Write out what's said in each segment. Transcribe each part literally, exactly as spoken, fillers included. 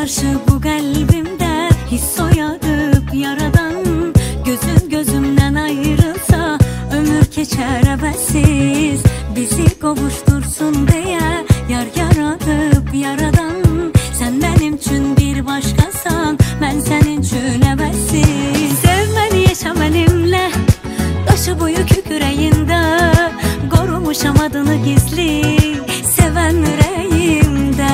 karşı bu kalbimde his soyadıp yaradan, gözün gözümden ayrılsa ömür geçer ebesiz. Bizi kavuştursun diye yar yaradıp yaradan, sen benim için bir başkasan, ben senin için ebesiz. Sevmeni yaşa benimle, taşı boyu küreğinde, korumuşam adını gizli seven yüreğimde.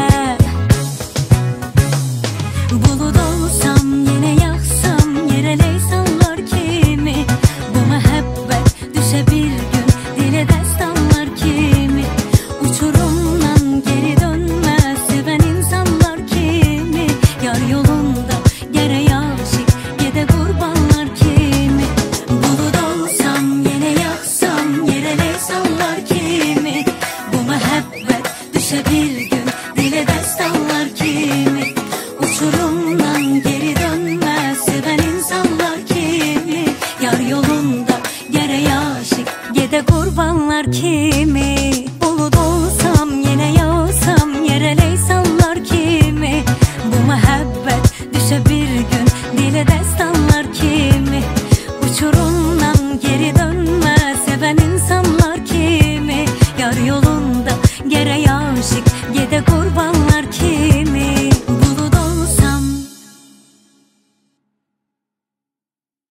Bulut olsam yine yaksam yere leysanlar kimi, bu muhabbet düşe bir gün dile destanlar kimi. Uçurumdan geri dönmez seven insanlar kimi, yar yolunda gere aşık gede kurbanlar kimi. Bulut olsam yine yaksam yere leysanlar kimi, bu muhabbet düşe bir gün dile destanlar kimi. Uçurumdan geri dönmez seven insanlar kimi, yar yolunda gere aşık gede kurbanlar kimi. Bulut olsam yine yağsam yere leysanlar kimi, bu muhabbet düşe bir gün dile destan